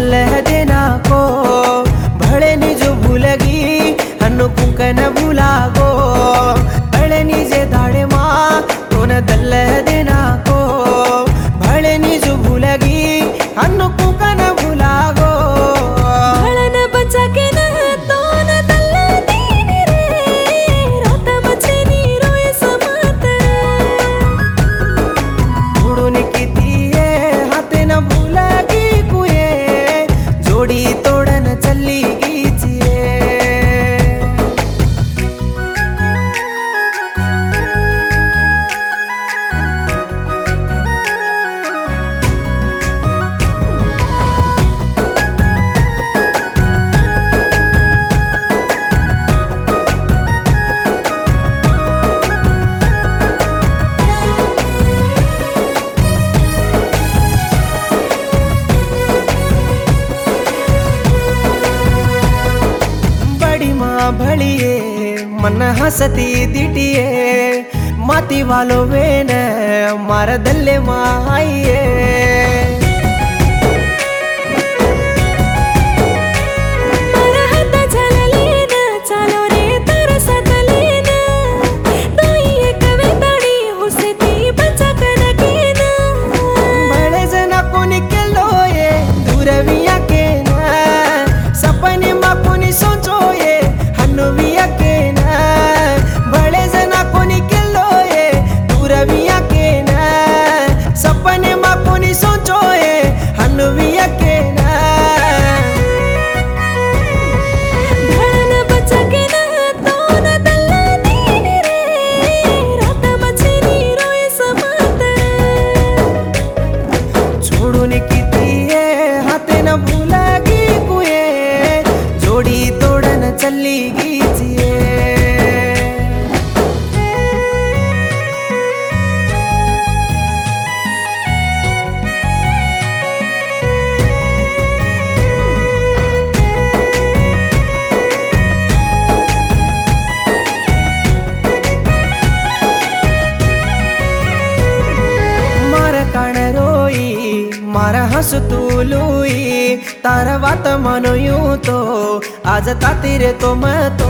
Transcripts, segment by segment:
दल देना को भले निज भूलगी हनु कुंकन भूलागो भले निजे दाड़े माँ तो न दल देना को भले निज भूलगी हनु कुंकन भूलागो भळन बचा के न तो न दल दीनी रे रात बचे नी रोए समात उड़ून किती हाथे न भूलगी कुए जोड़ी तोड़न चली गीचिए भलिए मन हसती दिटिए माती वालो वेन मार दल्ले माइए भले जना कोनी के लोए दूरविया के ना सपने मा कोनी सोचो ये हनुविया के ना भले जना कोनी के लोए दूरविया के ना सपने मा कोनी सोचो ये हनुविया के ना भळन बचा के न तो न दल दीनी रे रात बचे नी रोए समात छोड़ून किती हाथे न भूलगी कुए जोड़ी तोड़न चली गीचिए मारा हंस तू लुई तारा बात मानो यूं तो आज तातीरे तो मैं तो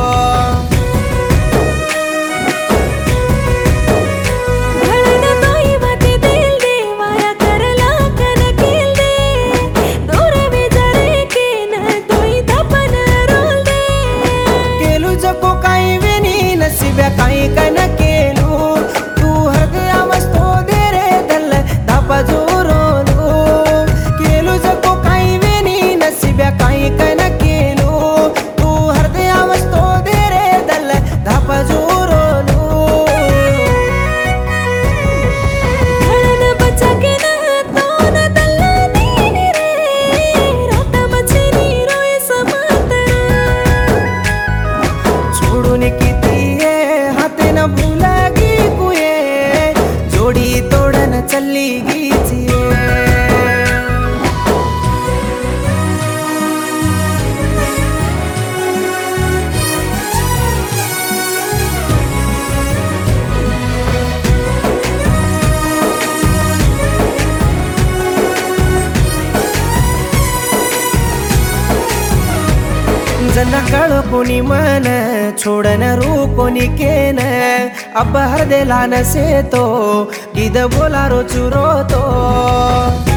भळन तोई बाते दिल दे वाया करला कन किल दे दूर विचारे के न तोई दपन रोल दे केलू जको काई वेनी नसीब्या काई कन केलू तू हृदय अवस्थो दे रे दल धापा जोरो काई कन केलू तू हृदय अवस्थो दे रे दल धाप जोरोलू भळन बचा के न तो न दल दीनी रे रात बचे नी रोए समात छोड़ून किती हाथे न भूलगी कुए जोड़ी तोड़न चली गीचिए जना कळो कोणी मन छोड़न रू कोणी केन अब हर दिलान से तो इद बोला रो चुरो तो